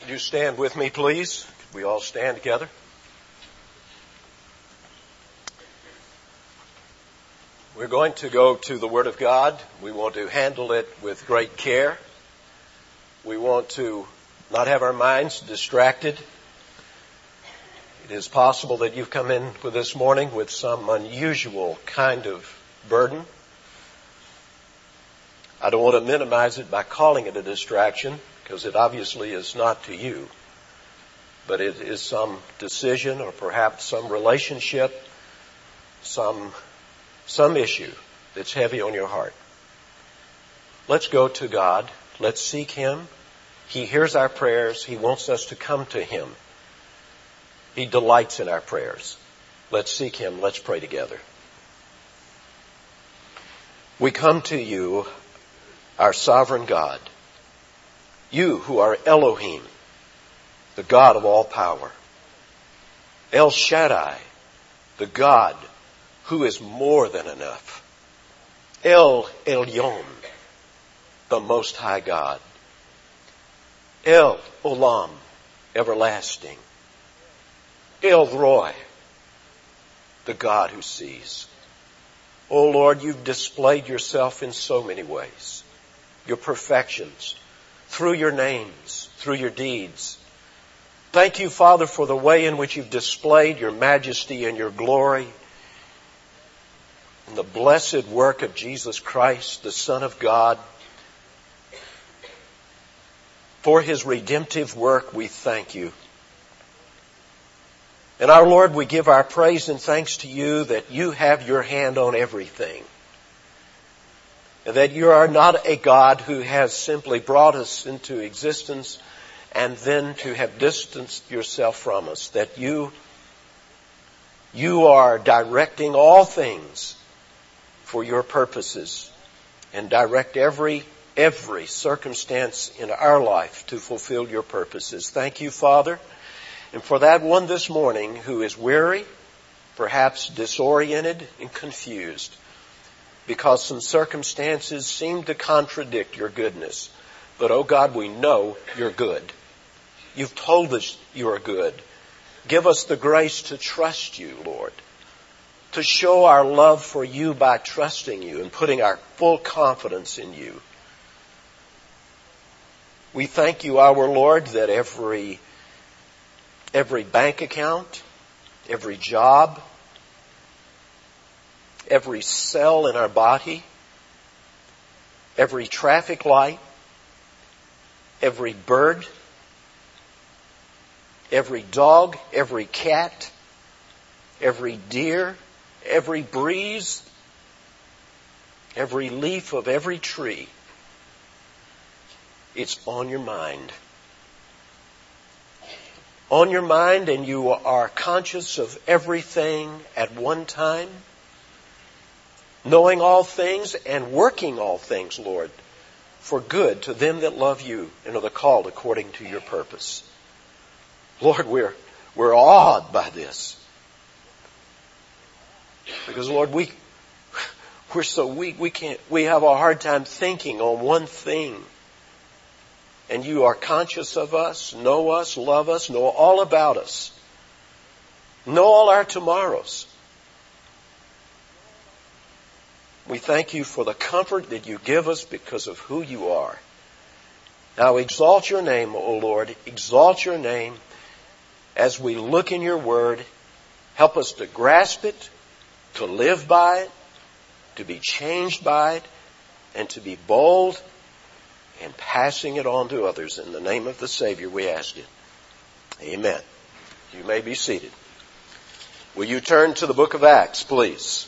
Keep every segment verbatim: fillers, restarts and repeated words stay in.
you stand with me, please? Could we all stand together? We're going to go to the Word of God. We want to handle it with great care. We want to not have our minds distracted. It is possible that you've come in with this morning with some unusual kind of burden. I don't want to minimize it by calling it a distraction, because it obviously is not to you. But it is some decision or perhaps some relationship, some, some issue that's heavy on your heart. Let's go to God. Let's seek Him. He hears our prayers. He wants us to come to Him. He delights in our prayers. Let's seek Him. Let's pray together. We come to you, our sovereign God. You who are Elohim, the God of all power. El Shaddai, the God who is more than enough. El Elyon, the Most High God. El Olam, everlasting. El Roi, the God who sees. Oh Lord, you've displayed yourself in so many ways. Your perfections, through your names, through your deeds. Thank you, Father, for the way in which you've displayed your majesty and your glory in the blessed work of Jesus Christ, the Son of God. For His redemptive work, we thank you. And our Lord, we give our praise and thanks to you that you have your hand on everything. And that you are not a God who has simply brought us into existence and then to have distanced yourself from us. That you, you are directing all things for your purposes and direct every, every circumstance in our life to fulfill your purposes. Thank you, Father. And for that one this morning who is weary, perhaps disoriented and confused, because some circumstances seem to contradict your goodness. But, oh God, we know you're good. You've told us you are good. Give us the grace to trust you, Lord, to show our love for you by trusting you and putting our full confidence in you. We thank you, our Lord, that every, every bank account, every job, every cell in our body, every traffic light, every bird, every dog, every cat, every deer, every breeze, every leaf of every tree, it's on your mind. On your mind, and you are conscious of everything at one time, knowing all things and working all things, Lord, for good to them that love you and are the called according to your purpose. Lord, we're, we're awed by this. Because, Lord, we, we're so weak, we can't, we have a hard time thinking on one thing. And you are conscious of us, know us, love us, know all about us. Know all our tomorrows. We thank you for the comfort that you give us because of who you are. Now exalt your name, O Lord. Exalt your name as we look in your word. Help us to grasp it, to live by it, to be changed by it, and to be bold in passing it on to others. In the name of the Savior we ask it. Amen. You may be seated. Will you turn to the book of Acts, please?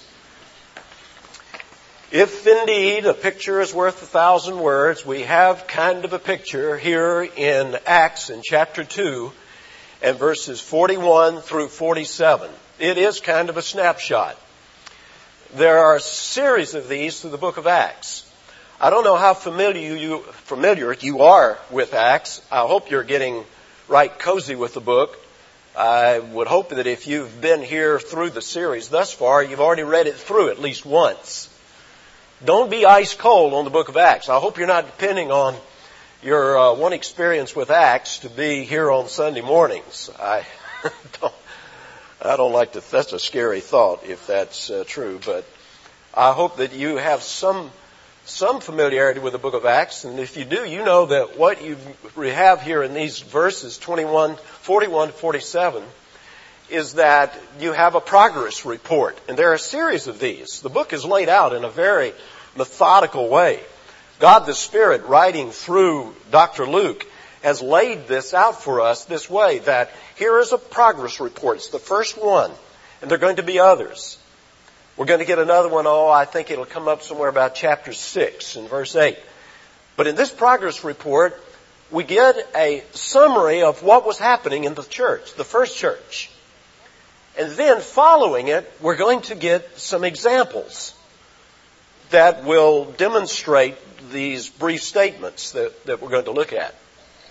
If indeed a picture is worth a thousand words, we have kind of a picture here in Acts in chapter two and verses forty-one through forty-seven. It is kind of a snapshot. There are a series of these through the book of Acts. I don't know how familiar you, familiar you are with Acts. I hope you're getting right cozy with the book. I would hope that if you've been here through the series thus far, you've already read it through at least once. Don't be ice cold on the book of Acts. I hope you're not depending on your uh, one experience with Acts to be here on Sunday mornings. I don't, I don't like to, that's a scary thought if that's uh, true, but I hope that you have some some familiarity with the book of Acts, and if you do, you know that what you have here in these verses, twenty-one, forty-one to forty-seven, is that you have a progress report. And there are a series of these. The book is laid out in a very methodical way. God the Spirit, writing through Doctor Luke, has laid this out for us this way, that here is a progress report. It's the first one, and there are going to be others. We're going to get another one, oh, I think it'll come up somewhere about chapter six and verse eight. But in this progress report, we get a summary of what was happening in the church, the first church. And then following it, we're going to get some examples that will demonstrate these brief statements that, that we're going to look at.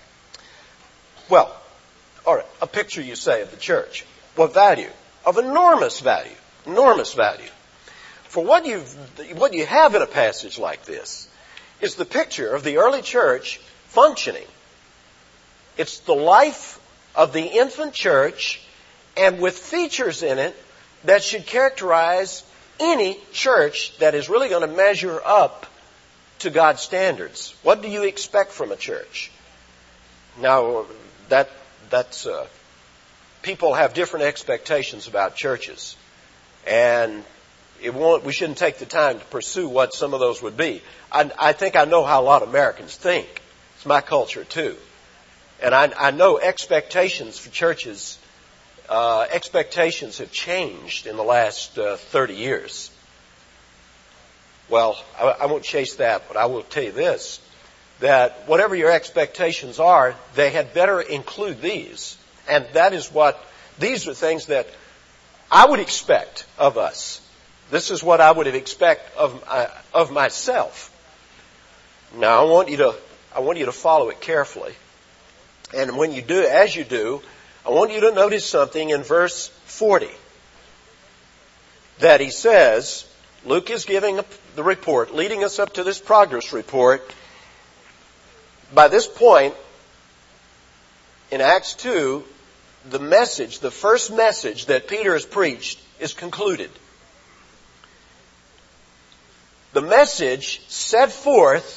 Well, all right, a picture, you say, of the church. What value? Of enormous value. Enormous value. For what you what you have in a passage like this is the picture of the early church functioning. It's the life of the infant church, and with features in it that should characterize any church that is really going to measure up to God's standards. What do you expect from a church? Now, that that's uh, people have different expectations about churches, and it won't. We shouldn't take the time to pursue what some of those would be. I, I think I know how a lot of Americans think. It's my culture too, and I, I know expectations for churches. Uh, expectations have changed in the last uh, thirty years. Well, I, I won't chase that, but I will tell you this, that whatever your expectations are, they had better include these. And that is what, these are things that I would expect of us. This is what I would expect of, uh, of myself. Now, I want you to, I want you to follow it carefully. And when you do, as you do, I want you to notice something in verse forty. That he says, Luke is giving the report, leading us up to this progress report. By this point, in Acts two, the message, the first message that Peter has preached is concluded. The message set forth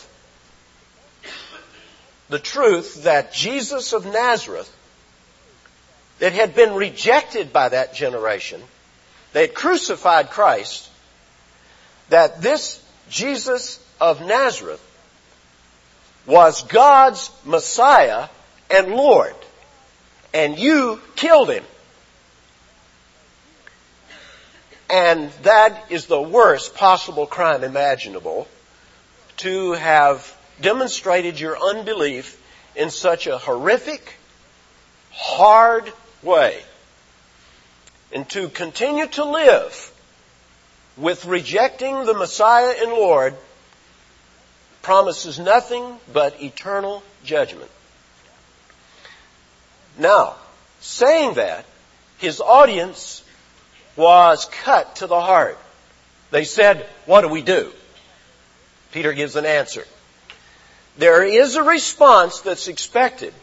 the truth that Jesus of Nazareth, that had been rejected by that generation, they had crucified Christ, that this Jesus of Nazareth was God's Messiah and Lord, and you killed him. And that is the worst possible crime imaginable, to have demonstrated your unbelief in such a horrific, hard way, and to continue to live with rejecting the Messiah and Lord promises nothing but eternal judgment. Now, saying that, his audience was cut to the heart. They said, what do we do? Peter gives an answer. There is a response that's expected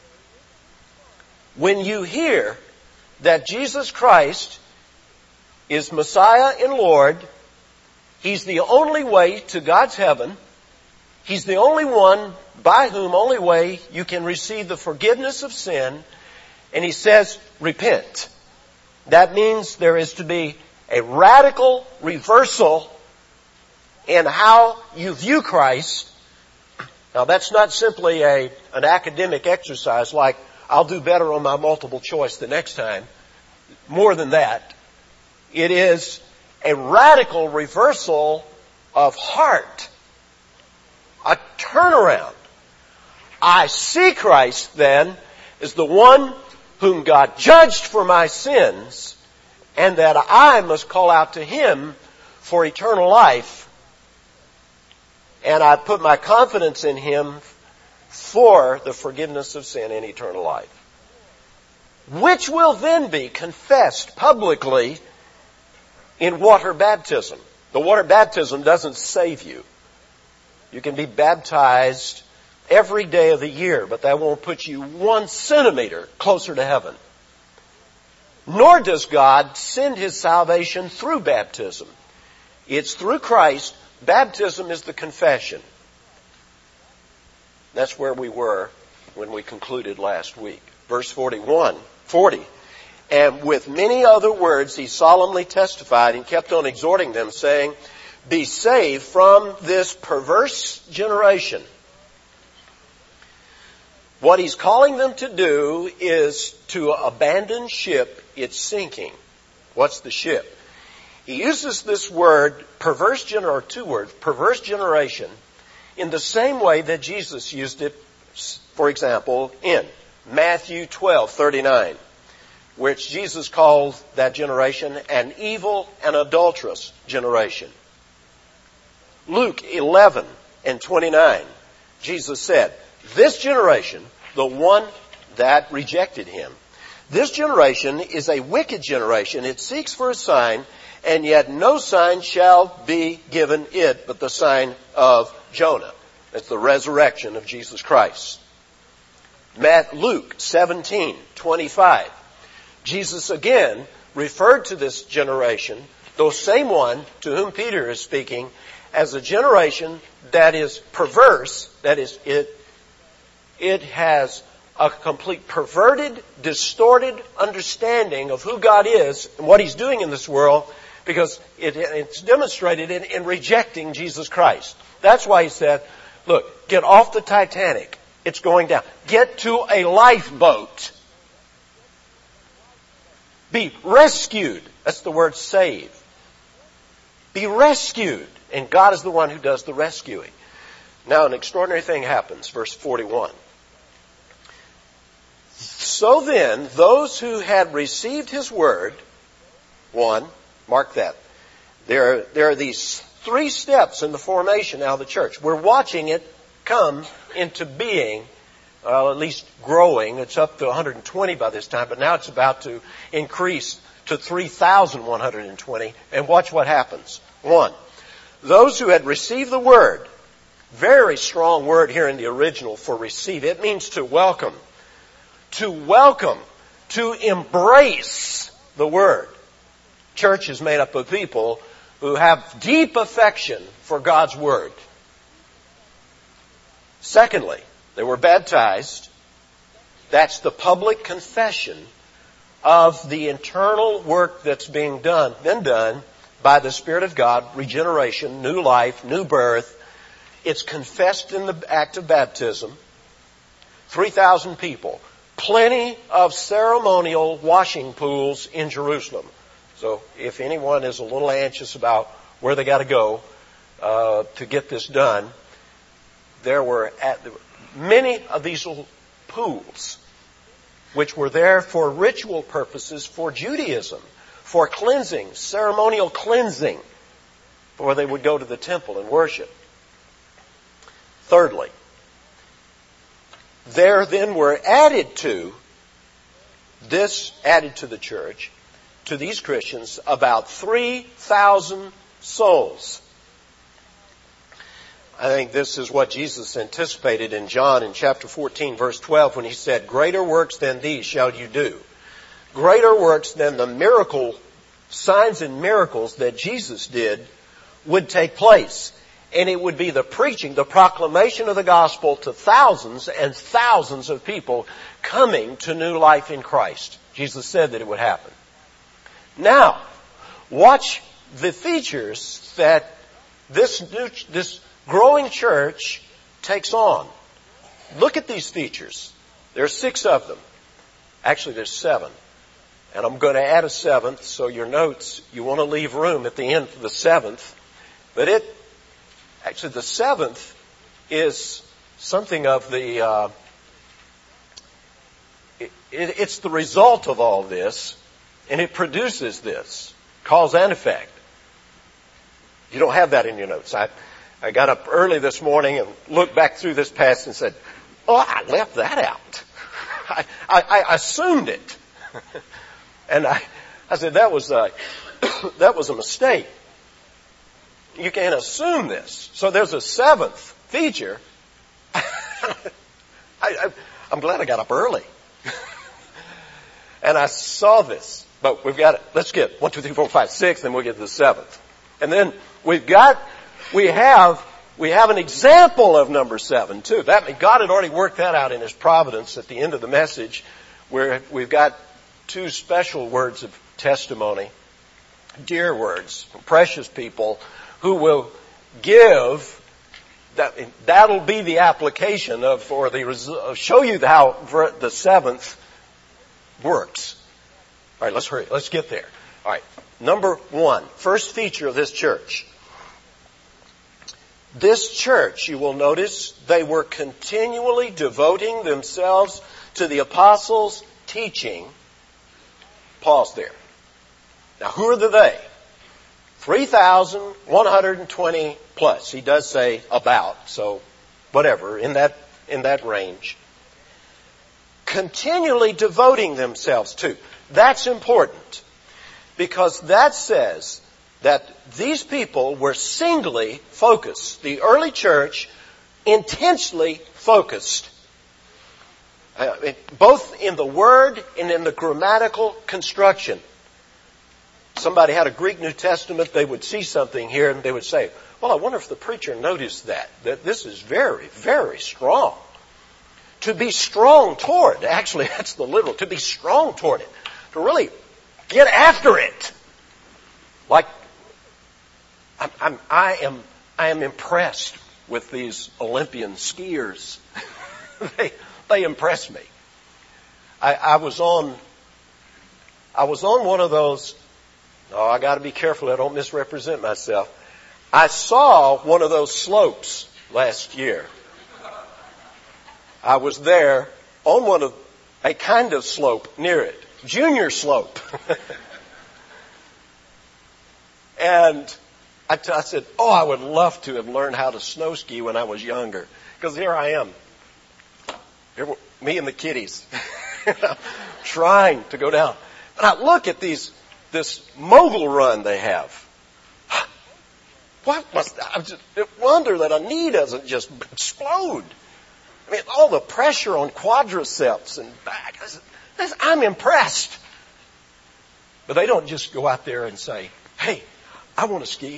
when you hear that Jesus Christ is Messiah and Lord. He's the only way to God's heaven. He's the only one by whom only way you can receive the forgiveness of sin. And he says, repent. That means there is to be a radical reversal in how you view Christ. Now, that's not simply a an academic exercise like, I'll do better on my multiple choice the next time. More than that, it is a radical reversal of heart. A turnaround. I see Christ then as the one whom God judged for my sins, and that I must call out to Him for eternal life. And I put my confidence in Him for the forgiveness of sin and eternal life. Which will then be confessed publicly in water baptism. The water baptism doesn't save you. You can be baptized every day of the year, but that won't put you one centimeter closer to heaven. Nor does God send His salvation through baptism. It's through Christ. Baptism is the confession. That's where we were when we concluded last week. Verse forty-one, forty. And with many other words he solemnly testified and kept on exhorting them, saying, be saved from this perverse generation. What he's calling them to do is to abandon ship, it's sinking. What's the ship? He uses this word, perverse gener, or two words, perverse generation, in the same way that Jesus used it, for example, in Matthew twelve thirty-nine, which Jesus called that generation an evil and adulterous generation. Luke eleven and twenty-nine, Jesus said, this generation, the one that rejected Him, this generation is a wicked generation. It seeks for a sign, and yet no sign shall be given it but the sign of Jonah. That's the resurrection of Jesus Christ. Matt, Luke seventeen twenty-five. Jesus again referred to this generation, the same one to whom Peter is speaking, as a generation that is perverse, that is, it, it has a complete perverted, distorted understanding of who God is and what He's doing in this world, because it, it's demonstrated in, in rejecting Jesus Christ. That's why He said, look, get off the Titanic. It's going down. Get to a lifeboat. Be rescued. That's the word save. Be rescued. And God is the one who does the rescuing. Now an extraordinary thing happens. Verse forty-one. So then, those who had received His word, one, mark that. There, there are these three steps in the formation now of the church. We're watching it come into being, well, at least growing. It's up to one hundred twenty by this time, but now it's about to increase to three thousand one hundred twenty. And watch what happens. One, those who had received the word, very strong word here in the original for receive. It means to welcome. To welcome, to embrace the word. Church is made up of people who have deep affection for God's word. Secondly, they were baptized. That's the public confession of the internal work that's being done, been done by the Spirit of God, regeneration, new life, new birth. It's confessed in the act of baptism. three thousand people. Plenty of ceremonial washing pools in Jerusalem. So if anyone is a little anxious about where they got to go uh, to get this done, there were at, many of these little pools which were there for ritual purposes for Judaism, for cleansing, ceremonial cleansing, before they would go to the temple and worship. Thirdly, there then were added to, this added to the church, to these Christians, about three thousand souls. I think this is what Jesus anticipated in John in chapter fourteen, verse twelve, when He said, greater works than these shall you do. Greater works than the miracle, signs and miracles that Jesus did would take place. And it would be the preaching, the proclamation of the gospel to thousands and thousands of people coming to new life in Christ. Jesus said that it would happen. Now, watch the features that this new, this growing church takes on. Look at these features. There are six of them. Actually, there's seven. And I'm going to add a seventh, so your notes, you want to leave room at the end for the seventh. But it, actually the seventh is something of the, uh, it, it, it's the result of all this, and it produces this, cause and effect. You don't have that in your notes. I, I got up early this morning and looked back through this passage and said, oh, I left that out. I, I, I assumed it. And I, I said, that was a, that was a mistake. You can't assume this. So there's a seventh feature. I, I, I'm glad I got up early. And I saw this. But we've got it. Let's get one, two, three, four, five, six, then we'll get to the seventh. And then we've got, we have, we have an example of number seven too. That means God had already worked that out in His providence at the end of the message, where we've got two special words of testimony, dear words, precious people who will give. That, that'll be the application of, or the, show you how the seventh works. All right, let's hurry. Let's get there. All right. Number one, first feature of this church. This church, you will notice, they were continually devoting themselves to the apostles' teaching. Pause there. Now, who are the they? three thousand one hundred twenty plus. He does say about, so whatever, in that, in that range. Continually devoting themselves to. That's important, because that says that these people were singly focused. The early church intensely focused, uh, both in the word and in the grammatical construction. Somebody had a Greek New Testament, they would see something here and they would say, well, I wonder if the preacher noticed that, that this is very, very strong. To be strong toward, actually that's the literal, to be strong toward it. To really get after it. Like, I'm, I'm, I am, I am impressed with these Olympian skiers. they, they impress me. I, I was on, I was on one of those. Oh, I got to be careful I don't misrepresent myself. I saw one of those slopes last year. I was there on one of a kind of slope near it. Junior slope. And I, t- I said, oh, I would love to have learned how to snow ski when I was younger. Because here I am. Here, me and the kiddies. Trying to go down. And I look at these, this mogul run they have. What must, I just wonder that a knee doesn't just explode. I mean, all the pressure on quadriceps and back. I'm impressed. But they don't just go out there and say, hey, I want to ski.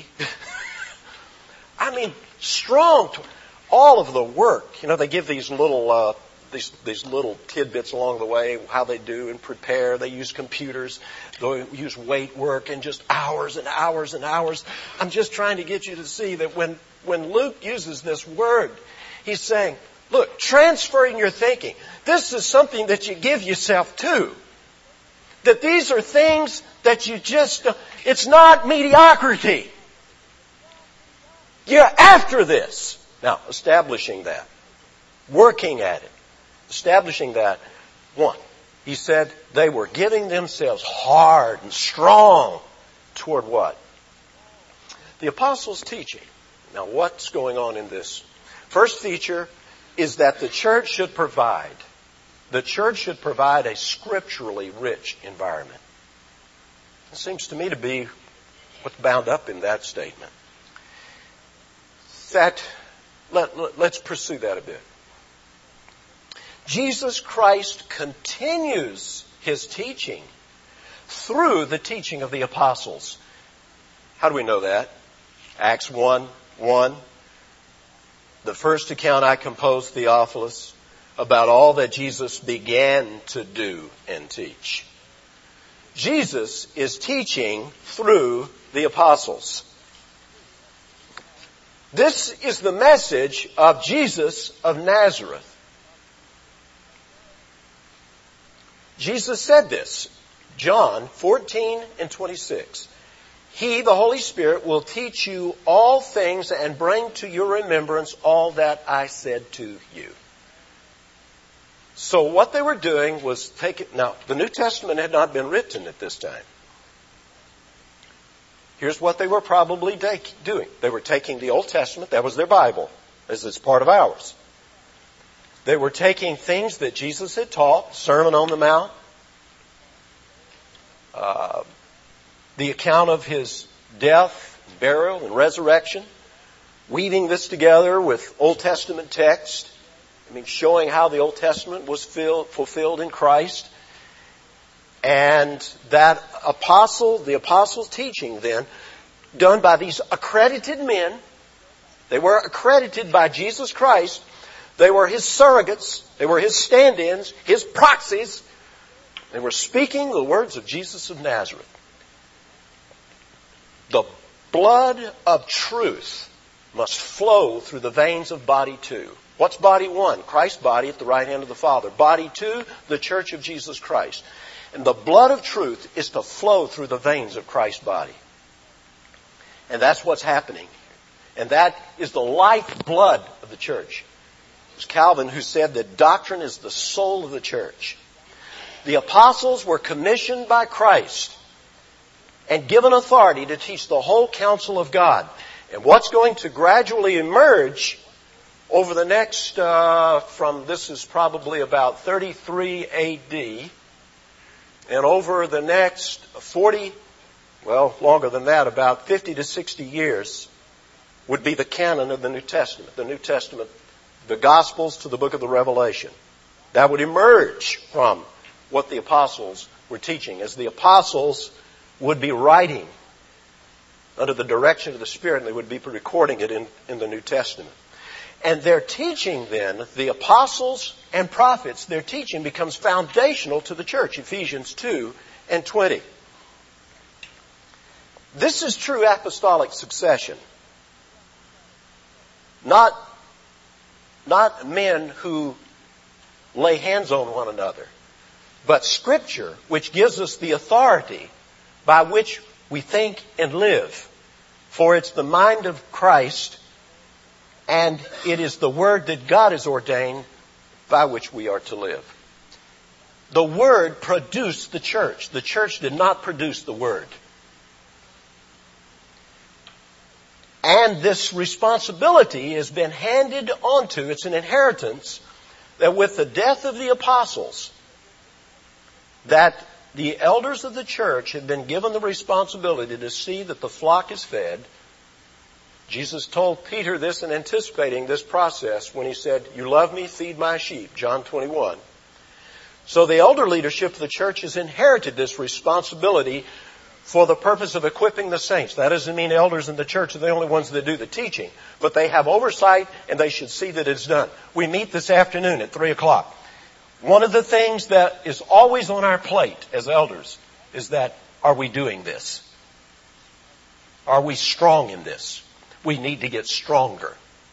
I mean, strong. All of the work. You know, they give these little, uh, these, these little tidbits along the way, how they do and prepare. They use computers. They use weight work and just hours and hours and hours. I'm just trying to get you to see that when, when Luke uses this word, he's saying, look, transferring your thinking. This is something that you give yourself to. That these are things that you just, it's not mediocrity. You're after this. Now, establishing that. Working at it. Establishing that. One, he said they were giving themselves hard and strong toward what? The apostles' teaching. Now, what's going on in this? First feature is that the church should provide, the church should provide a scripturally rich environment. It seems to me to be what's bound up in that statement. That, let, let, let's pursue that a bit. Jesus Christ continues His teaching through the teaching of the apostles. How do we know that? Acts one one. The first account I composed, Theophilus, about all that Jesus began to do and teach. Jesus is teaching through the apostles. This is the message of Jesus of Nazareth. Jesus said this, John fourteen and twenty-six. He, the Holy Spirit, will teach you all things and bring to your remembrance all that I said to you. So what they were doing was taking, now the New Testament had not been written at this time. Here's what they were probably take, doing. They were taking the Old Testament, that was their Bible, as it's part of ours. They were taking things that Jesus had taught, Sermon on the Mount, uh, the account of His death, burial, and resurrection, weaving this together with Old Testament text, I mean, showing how the Old Testament was filled, fulfilled in Christ. And that apostle, the apostles' teaching then, done by these accredited men, they were accredited by Jesus Christ. They were His surrogates. They were His stand-ins, His proxies. They were speaking the words of Jesus of Nazareth. The blood of truth must flow through the veins of body two. What's body one? Christ's body at the right hand of the Father. Body two, the church of Jesus Christ. And the blood of truth is to flow through the veins of Christ's body. And that's what's happening. And that is the lifeblood of the church. It was Calvin who said that doctrine is the soul of the church. The apostles were commissioned by Christ and given authority to teach the whole counsel of God. And what's going to gradually emerge over the next, uh, from this is probably about thirty-three A D, and over the next forty, well, longer than that, about fifty to sixty years, would be the canon of the New Testament. The New Testament, the Gospels to the book of the Revelation. That would emerge from what the apostles were teaching, as the apostles would be writing under the direction of the Spirit, and they would be recording it in, in the New Testament. And their teaching then, the apostles and prophets, their teaching becomes foundational to the church, Ephesians two and twenty. This is true apostolic succession. Not, not men who lay hands on one another, but Scripture, which gives us the authority by which we think and live. For it's the mind of Christ, and it is the Word that God has ordained by which we are to live. The Word produced the church. The church did not produce the Word. And this responsibility has been handed on to, it's an inheritance, that with the death of the apostles, that the elders of the church have been given the responsibility to see that the flock is fed. Jesus told Peter this in anticipating this process when He said, "You love me, feed my sheep," John twenty-one. So the elder leadership of the church has inherited this responsibility for the purpose of equipping the saints. That doesn't mean elders in the church are the only ones that do the teaching, but they have oversight and they should see that it's done. We meet this afternoon at three o'clock. One of the things that is always on our plate as elders is that, are we doing this? Are we strong in this? We need to get stronger.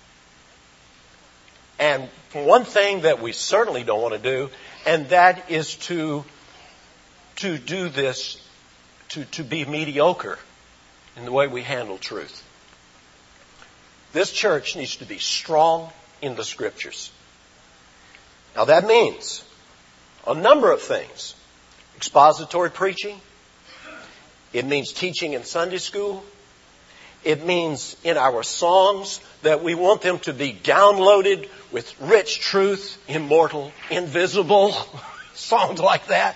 And one thing that we certainly don't want to do, and that is to, to do this, to, to be mediocre in the way we handle truth. This church needs to be strong in the Scriptures. Now that means a number of things. Expository preaching. It means teaching in Sunday school. It means in our songs that we want them to be downloaded with rich truth, immortal, invisible. Songs like that.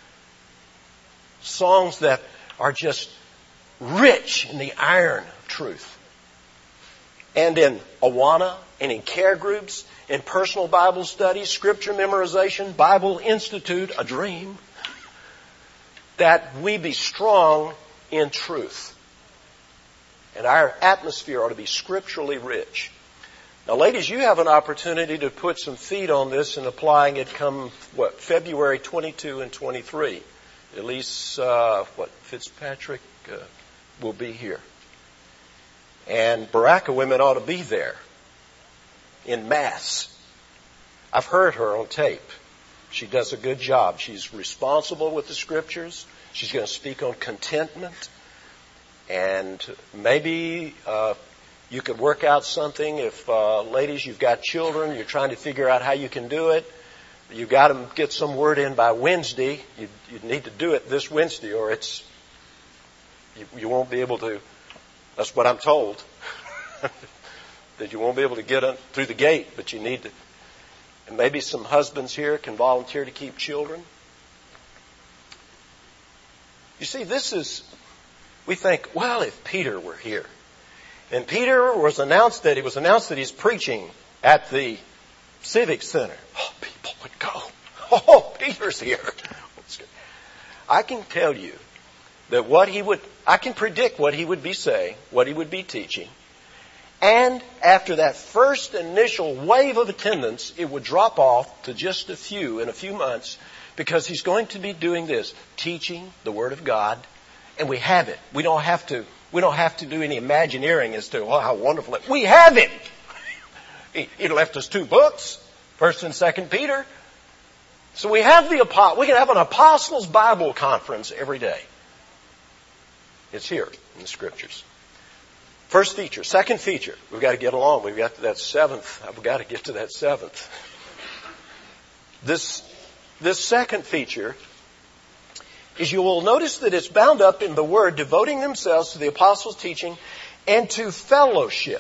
Songs that are just rich in the iron of truth. And in Awana and in care groups, in personal Bible studies, Scripture memorization, Bible Institute, a dream, that we be strong in truth. And our atmosphere ought to be scripturally rich. Now, ladies, you have an opportunity to put some feet on this and applying it come, what, February twenty-two and twenty-three. At least, uh, what, Fitzpatrick uh, will be here. And Baraka women ought to be there in mass. I've heard her on tape. She does a good job. She's responsible with the Scriptures. She's going to speak on contentment. And maybe uh, you could work out something if, uh, ladies, you've got children, you're trying to figure out how you can do it. You've got to get some word in by Wednesday. You, you need to do it this Wednesday or it's you, you won't be able to. That's what I'm told. That you won't be able to get on, through the gate, but you need to. And maybe some husbands here can volunteer to keep children. You see, this is, we think, well, if Peter were here. And Peter was announced that, it was announced that he's preaching at the Civic Center. Oh, people would go. Oh, Peter's here. I can tell you that what he would, I can predict what he would be saying, what he would be teaching. And after that first initial wave of attendance, it would drop off to just a few in a few months, because he's going to be doing this, teaching the Word of God. And we have it. We don't have to, we don't have to do any imagineering as to, oh, how wonderful it is. We have it! He, he left us two books, First and Second Peter. So we have the, we can have an Apostles' Bible Conference every day. It's here in the Scriptures. First feature. Second feature. We've got to get along. We've got to that seventh. I've got to get to that seventh. This, this second feature is, you will notice that it's bound up in the word devoting themselves to the apostles' teaching and to fellowship.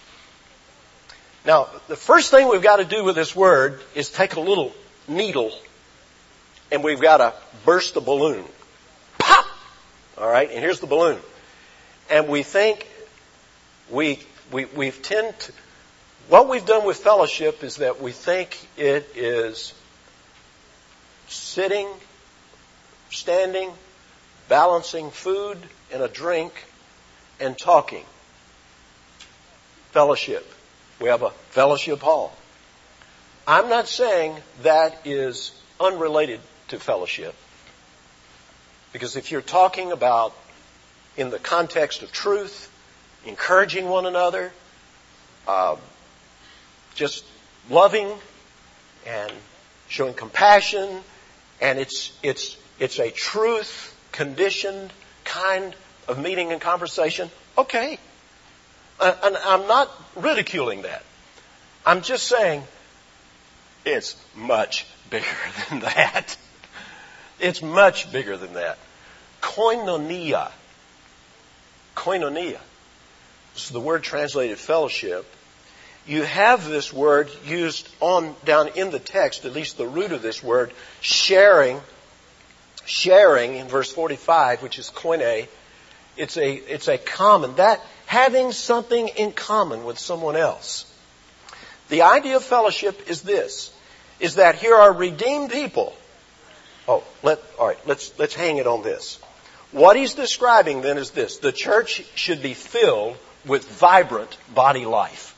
Now, the first thing we've got to do with this word is take a little needle and we've got to burst the balloon. Pop! All right, and here's the balloon. And we think we, we, we've tend to, what we've done with fellowship is that we think it is sitting, standing, balancing food and a drink, and talking. Fellowship. We have a fellowship hall. I'm not saying that is unrelated to fellowship. Because if you're talking about, in the context of truth, encouraging one another, uh, just loving and showing compassion, and it's it's it's a truth conditioned kind of meeting and conversation, okay. And I'm not ridiculing that. I'm just saying it's much bigger than that. It's much bigger than that. Koinonia. Koinonia. This is the word translated fellowship. You have this word used on down in the text, at least the root of this word, sharing. Sharing in verse forty-five, which is koine. It's a, it's a common, that having something in common with someone else. The idea of fellowship is this, is that here are redeemed people. Oh, let, all right, let's, let's hang it on this. What he's describing then is this. The church should be filled with vibrant body life.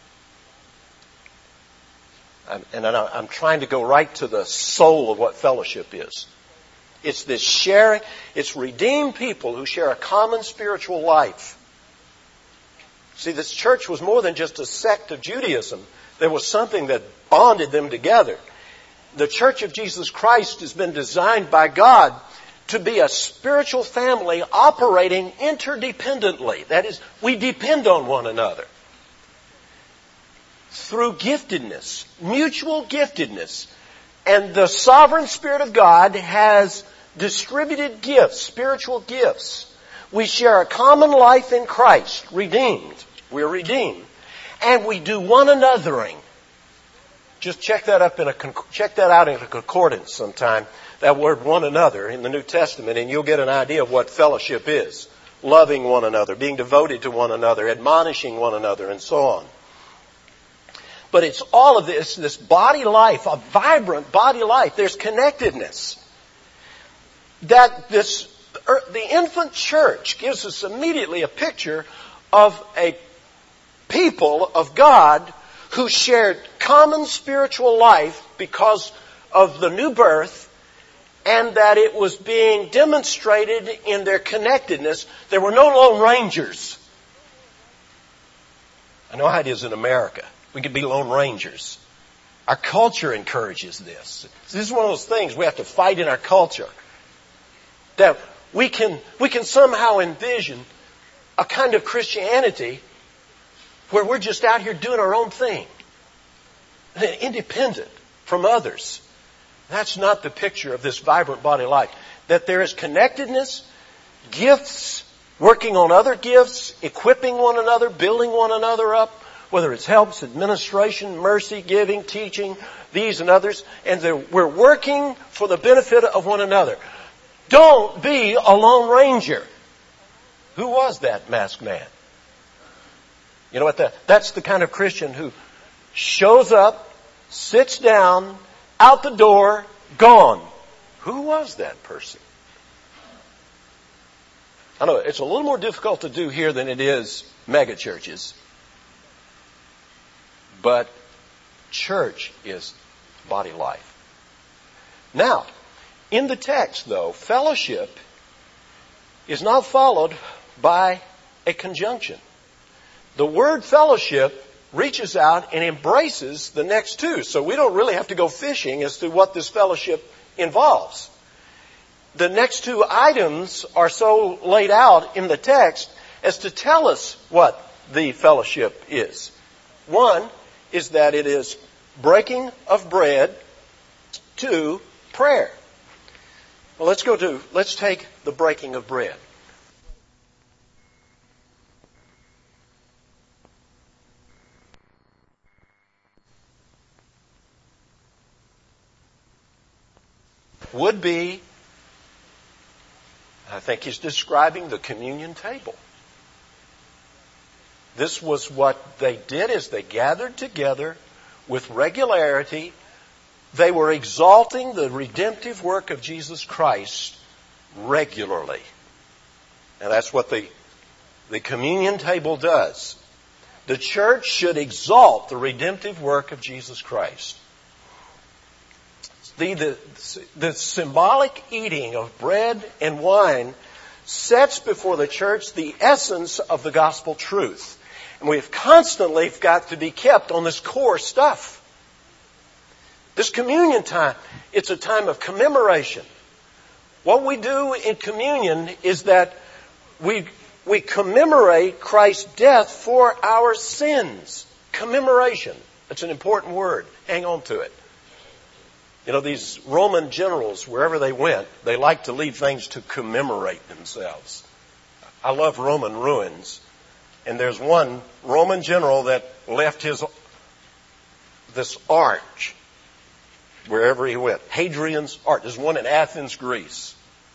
I'm, and I'm trying to go right to the soul of what fellowship is. It's this sharing, it's redeemed people who share a common spiritual life. See, this church was more than just a sect of Judaism. There was something that bonded them together. The Church of Jesus Christ has been designed by God to be a spiritual family operating interdependently. That is, we depend on one another. Through giftedness, mutual giftedness. And the sovereign Spirit of God has distributed gifts, spiritual gifts. We share a common life in Christ, redeemed. We're redeemed. And we do one anothering. Just check that up in a, check that out in a concordance sometime. That word one another in the New Testament, and you'll get an idea of what fellowship is. Loving one another, being devoted to one another, admonishing one another, and so on. But it's all of this, this body life, a vibrant body life. There's connectedness. That this, the infant church gives us immediately a picture of a people of God who shared common spiritual life because of the new birth, and that it was being demonstrated in their connectedness. There were no Lone Rangers. I know how it is in America. We could be Lone Rangers. Our culture encourages this. This is one of those things we have to fight in our culture. That we can, we can somehow envision a kind of Christianity where we're just out here doing our own thing. Independent from others. That's not the picture of this vibrant body life. That there is connectedness, gifts, working on other gifts, equipping one another, building one another up, whether it's helps, administration, mercy, giving, teaching, these and others, and we're working for the benefit of one another. Don't be a Lone Ranger. Who was that masked man? You know what? That, that's the kind of Christian who shows up, sits down, out the door, gone. Who was that person? I know it's a little more difficult to do here than it is mega churches. But church is body life. Now, in the text, though, fellowship is not followed by a conjunction. The word fellowship reaches out and embraces the next two. So we don't really have to go fishing as to what this fellowship involves. The next two items are so laid out in the text as to tell us what the fellowship is. One is that it is breaking of bread. Two, prayer. Well, let's go to, let's take the breaking of bread. Would be, I think he's describing the communion table. This was what they did as they gathered together with regularity. They were exalting the redemptive work of Jesus Christ regularly. And that's what the, the communion table does. The church should exalt the redemptive work of Jesus Christ. The, the, the symbolic eating of bread and wine sets before the church the essence of the gospel truth. And we've constantly got to be kept on this core stuff. This communion time, it's a time of commemoration. What we do in communion is that we, we commemorate Christ's death for our sins. Commemoration. That's an important word. Hang on to it. You know, these Roman generals, wherever they went, they liked to leave things to commemorate themselves. I love Roman ruins. And there's one Roman general that left his, this arch wherever he went. Hadrian's arch. There's one in Athens, Greece.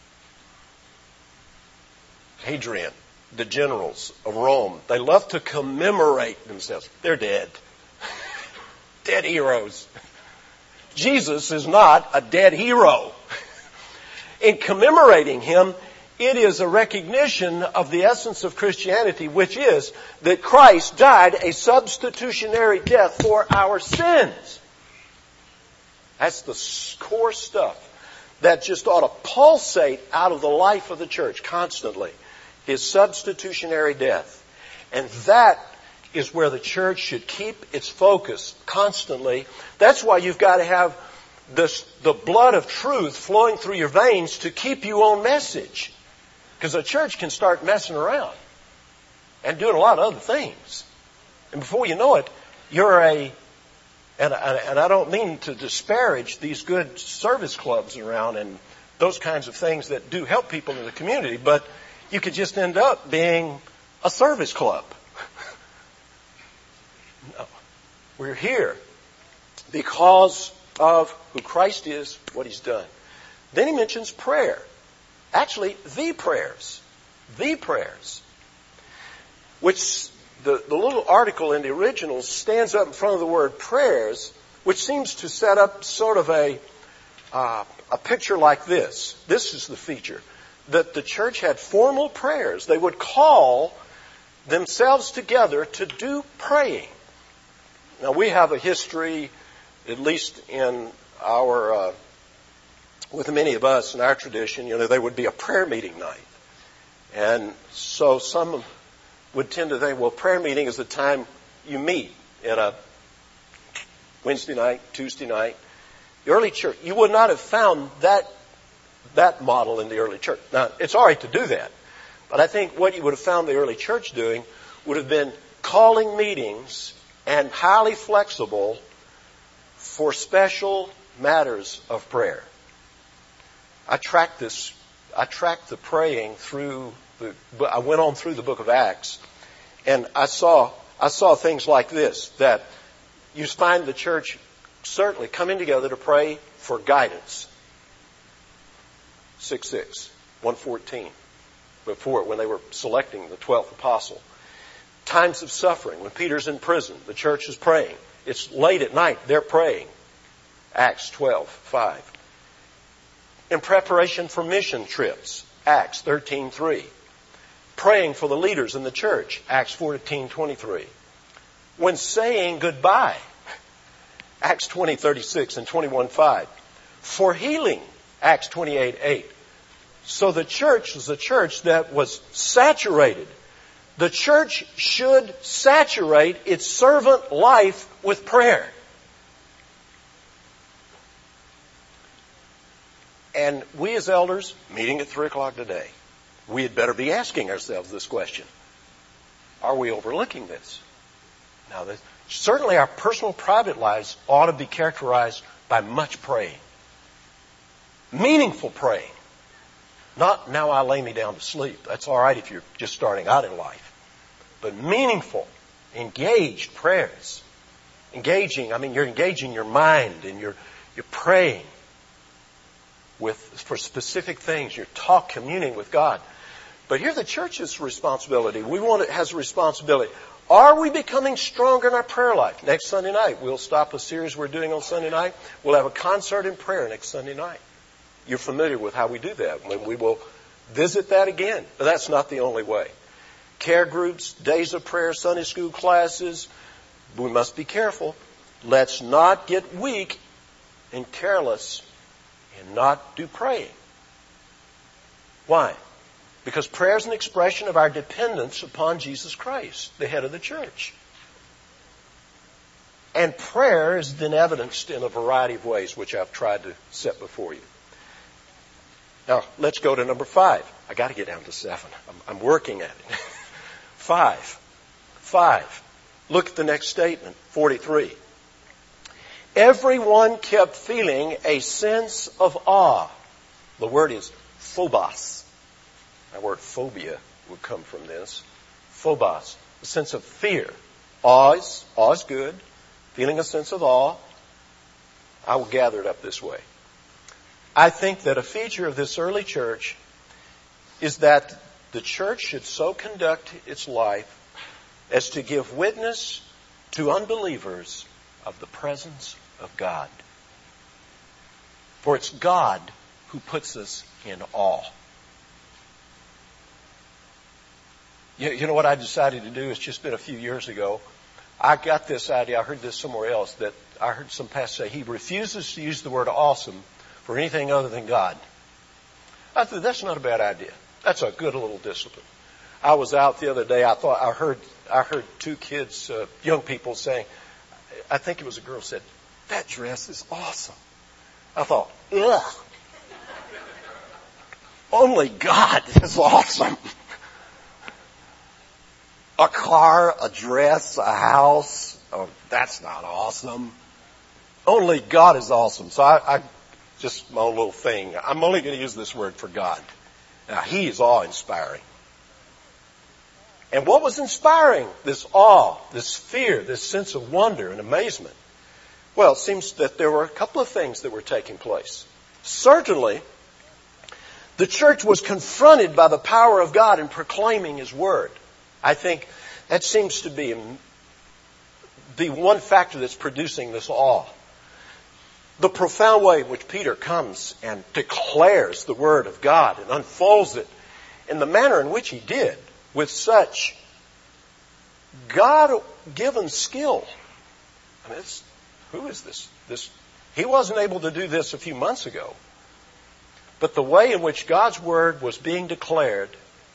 Hadrian, the generals of Rome, they love to commemorate themselves. They're dead. Dead heroes. Jesus is not a dead hero. In commemorating him, it is a recognition of the essence of Christianity, which is that Christ died a substitutionary death for our sins. That's the core stuff that just ought to pulsate out of the life of the church constantly. His substitutionary death. And that is where the church should keep its focus constantly. That's why you've got to have this, the blood of truth flowing through your veins to keep you on message. Because a church can start messing around and doing a lot of other things. And before you know it, you're a, and, and I don't mean to disparage these good service clubs around and those kinds of things that do help people in the community, but you could just end up being a service club. No. We're here because of who Christ is, what He's done. Then he mentions prayer. Actually, the prayers. The prayers. Which the, the little article in the original stands up in front of the word prayers, which seems to set up sort of a, uh, a picture like this. This is the feature. That the church had formal prayers. They would call themselves together to do praying. Now, we have a history, at least in our, uh, with many of us in our tradition, you know, there would be a prayer meeting night. And so some would tend to think, well, prayer meeting is the time you meet at a Wednesday night, Tuesday night. The early church, you would not have found that, that model in the early church. Now, it's all right to do that. But I think what you would have found the early church doing would have been calling meetings and highly flexible for special matters of prayer. I tracked this, I tracked the praying through the, I went on through the book of Acts, and I saw, I saw things like this, that you find the church certainly coming together to pray for guidance. six six, one fourteen, before, when they were selecting the twelfth apostle. Times of suffering, when Peter's in prison, the church is praying. it's late at night. They're praying. Acts twelve five. In preparation for mission trips. Acts thirteen three. Praying for the leaders in the church. Acts fourteen twenty-three. When saying goodbye. Acts twenty thirty-six and twenty-one five. For healing. Acts twenty-eight eight. So the church was a church that was saturated. The church should saturate its servant life with prayer. And we as elders, meeting at three o'clock today, we had better be asking ourselves this question. Are we overlooking this? Now, this, certainly our personal private lives ought to be characterized by much praying. Meaningful praying. Not, now I lay me down to sleep. That's all right if you're just starting out in life. But meaningful, engaged prayers. Engaging, I mean, you're engaging your mind and you're, you're praying with, for specific things. You're talk, communing with God. But here the church's responsibility. We want it has a responsibility. Are we becoming stronger in our prayer life? Next Sunday night, we'll stop a series we're doing on Sunday night. We'll have a concert in prayer next Sunday night. You're familiar with how we do that. We will visit that again. But that's not the only way. Care groups, days of prayer, Sunday school classes. We must be careful. Let's not get weak and careless and not do praying. Why? Because prayer is an expression of our dependence upon Jesus Christ, the head of the church. And prayer has been evidenced in a variety of ways, which I've tried to set before you. Now, let's go to number five. I got to get down to seven. I'm, I'm working at it. Five. Five. Look at the next statement, forty-three. Everyone kept feeling a sense of awe. The word is phobos. That word phobia would come from this. Phobos. A sense of fear. Awe is, awe is good. Feeling a sense of awe. I will gather it up this way. I think that a feature of this early church is that the church should so conduct its life as to give witness to unbelievers of the presence of God. For it's God who puts us in awe. You, you know what I decided to do? It's just been a few years ago. I got this idea. I heard this somewhere else. That I heard some pastor say he refuses to use the word awesome for anything other than God. I thought that's not a bad idea. That's a good little discipline. I was out the other day. I thought I heard I heard two kids, uh, young people saying, I think it was a girl said, "That dress is awesome." I thought, ugh. Only God is awesome. A car, a dress, a house, oh, that's not awesome. Only God is awesome. So I, I just my own little thing. I'm only going to use this word for God. Now, He is awe-inspiring. And what was inspiring this awe, this fear, this sense of wonder and amazement? Well, it seems that there were a couple of things that were taking place. Certainly, the church was confronted by the power of God in proclaiming His Word. I think that seems to be the one factor that's producing this awe. The profound way in which Peter comes and declares the Word of God and unfolds it in the manner in which he did, with such God-given skill. I mean, it's, who is this? This he wasn't able to do this a few months ago. But the way in which God's Word was being declared,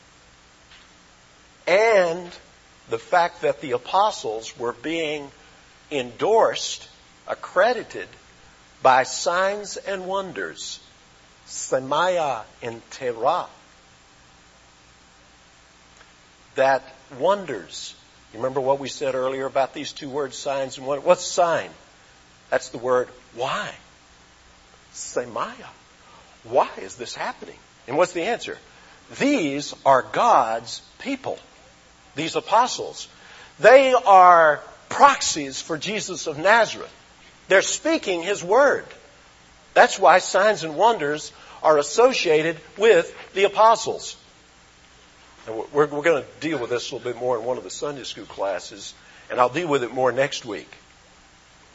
and the fact that the apostles were being endorsed, accredited by signs and wonders, semaya and terah, that wonders. You remember what we said earlier about these two words, signs and wonders? What's sign? That's the word why. Semaya. Why is this happening? And what's the answer? These are God's people. These apostles. They are proxies for Jesus of Nazareth. They're speaking His Word. That's why signs and wonders are associated with the apostles. And we're, we're going to deal with this a little bit more in one of the Sunday school classes, and I'll deal with it more next week.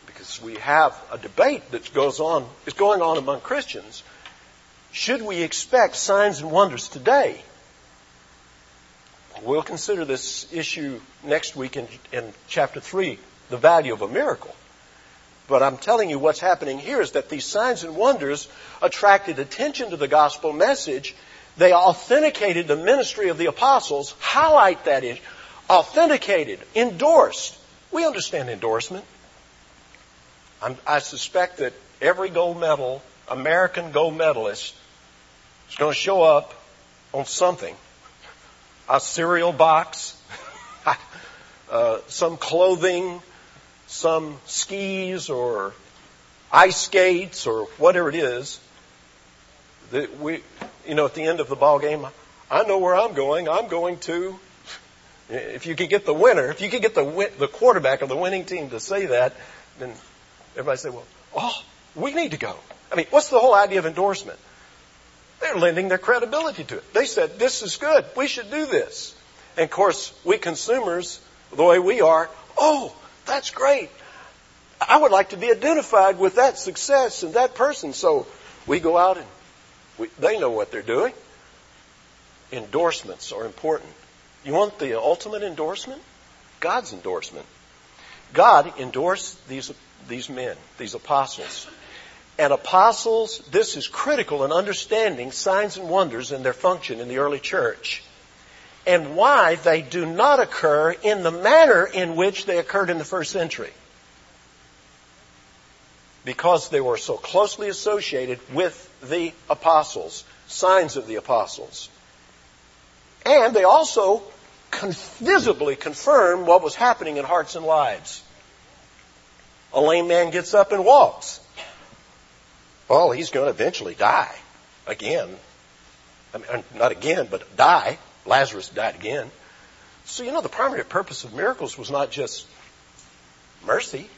because we have a debate that goes on, is going on among Christians. Should we expect signs and wonders today? We'll consider this issue next week in, in chapter three, the value of a miracle. But I'm telling you what's happening here is that these signs and wonders attracted attention to the gospel message. They authenticated the ministry of the apostles, highlight that issue, authenticated, endorsed. We understand endorsement. I'm, I suspect that every gold medal, American gold medalist, is going to show up on something. A cereal box, uh, some clothing, some skis or ice skates or whatever it is. That we, you know, at the end of the ball game, I know where I'm going. I'm going to. If you could get the winner, if you could get the the quarterback of the winning team to say that, then everybody say, well, oh, we need to go. I mean, what's the whole idea of endorsement? They're lending their credibility to it. They said, this is good. We should do this. And of course, we consumers, the way we are, oh, that's great. I would like to be identified with that success and that person. So we go out and we, they know what they're doing. Endorsements are important. You want the ultimate endorsement? God's endorsement. God endorsed these, these men, these apostles. And apostles, this is critical in understanding signs and wonders and their function in the early church. And why they do not occur in the manner in which they occurred in the first century. Because they were so closely associated with the apostles, signs of the apostles. And they also con- visibly confirm what was happening in hearts and lives. A lame man gets up and walks. Well, he's going to eventually die again. I mean, not again, but die. Lazarus died again. So, you know, the primary purpose of miracles was not just mercy.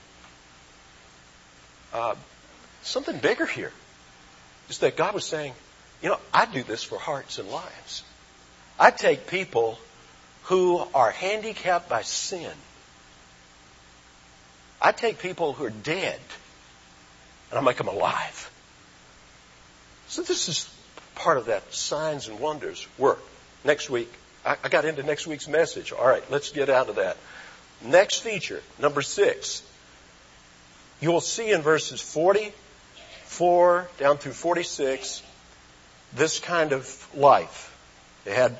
Uh, something bigger here is that God was saying, you know, I do this for hearts and lives. I take people who are handicapped by sin. I take people who are dead and I make them alive. So this is part of that signs and wonders work. Next week, I, I got into next week's message. All right, let's get out of that. Next feature, number six. You'll see in verses forty-four down through forty-six this kind of life. They had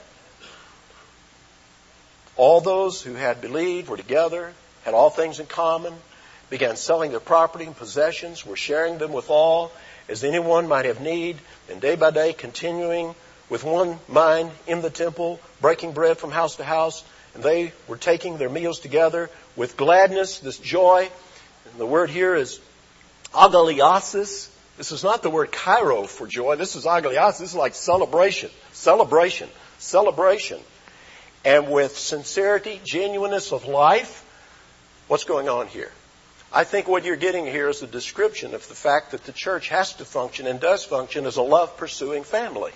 all those who had believed were together, had all things in common, began selling their property and possessions, were sharing them with all, as anyone might have need, and day by day continuing with one mind in the temple, breaking bread from house to house, and they were taking their meals together with gladness, this joy. And the word here is agaliasis. This is not the word kairo for joy. This is agaliasis. This is like celebration, celebration, celebration. And with sincerity, genuineness of life, what's going on here? I think what you're getting here is a description of the fact that the church has to function and does function as a love-pursuing family.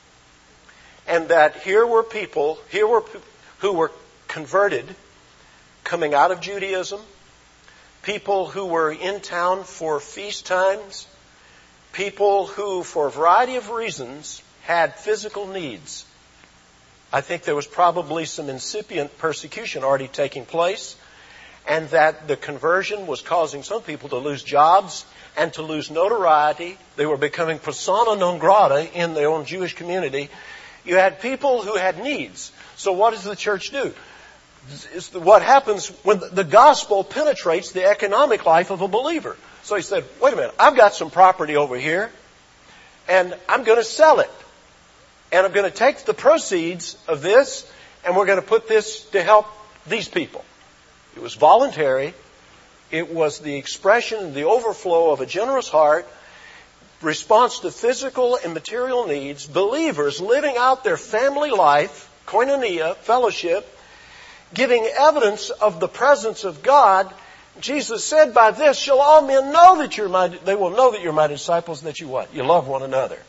And that here were people, here were who were converted, coming out of Judaism, people who were in town for feast times, people who, for a variety of reasons, had physical needs. I think there was probably some incipient persecution already taking place, and that the conversion was causing some people to lose jobs and to lose notoriety. They were becoming persona non grata in their own Jewish community. You had people who had needs. So what does the church do? It's what happens when the gospel penetrates the economic life of a believer. So he said, wait a minute, I've got some property over here, and I'm going to sell it. And I'm going to take the proceeds of this, and we're going to put this to help these people. It was voluntary. It was the expression, the overflow of a generous heart, response to physical and material needs, believers living out their family life, koinonia, fellowship, giving evidence of the presence of God. Jesus said, by this shall all men know that you're my, they will know that you're my disciples, that you what? You love one another.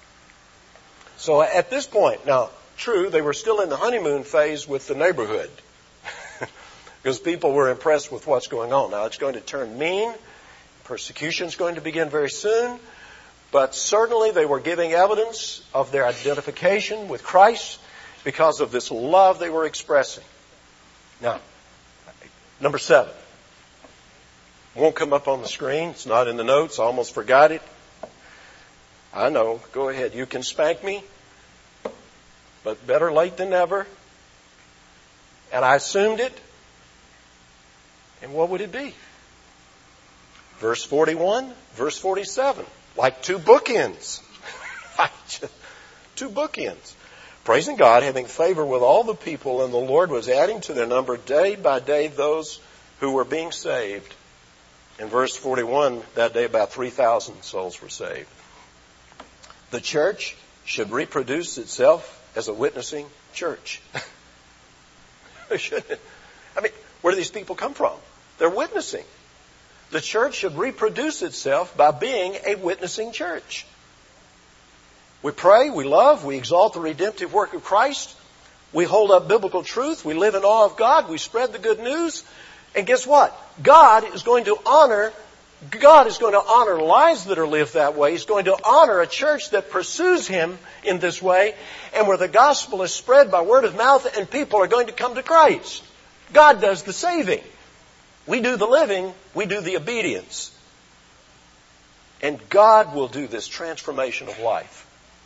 So at this point, now, true, they were still in the honeymoon phase with the neighborhood. because people were impressed with what's going on. Now, it's going to turn mean. Persecution is going to begin very soon. But certainly they were giving evidence of their identification with Christ because of this love they were expressing. Now, number seven. Won't come up on the screen. It's not in the notes. I almost forgot it. I know. Go ahead. You can spank me. But better late than never. And I assumed it. And what would it be? Verse forty-one, verse forty-seven. Like two bookends. Two bookends. Praising God, having favor with all the people, and the Lord was adding to their number day by day those who were being saved. In verse forty-one, that day about three thousand souls were saved. The church should reproduce itself as a witnessing church. Shouldn't it? I mean, where do these people come from? They're witnessing. The church should reproduce itself by being a witnessing church. We pray, we love, we exalt the redemptive work of Christ. We hold up biblical truth. We live in awe of God. We spread the good news. And guess what? God is going to honor, God is going to honor lives that are lived that way. He's going to honor a church that pursues Him in this way, and where the gospel is spread by word of mouth and people are going to come to Christ. God does the saving. We do the living. We do the obedience. And God will do this transformation of life.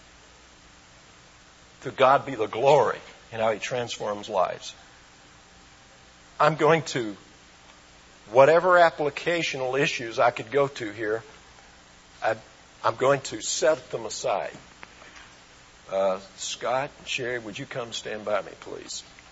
To God be the glory in how He transforms lives. I'm going to, whatever applicational issues I could go to here, I, I'm going to set them aside. Uh, Scott and Sherry, would you come stand by me, please?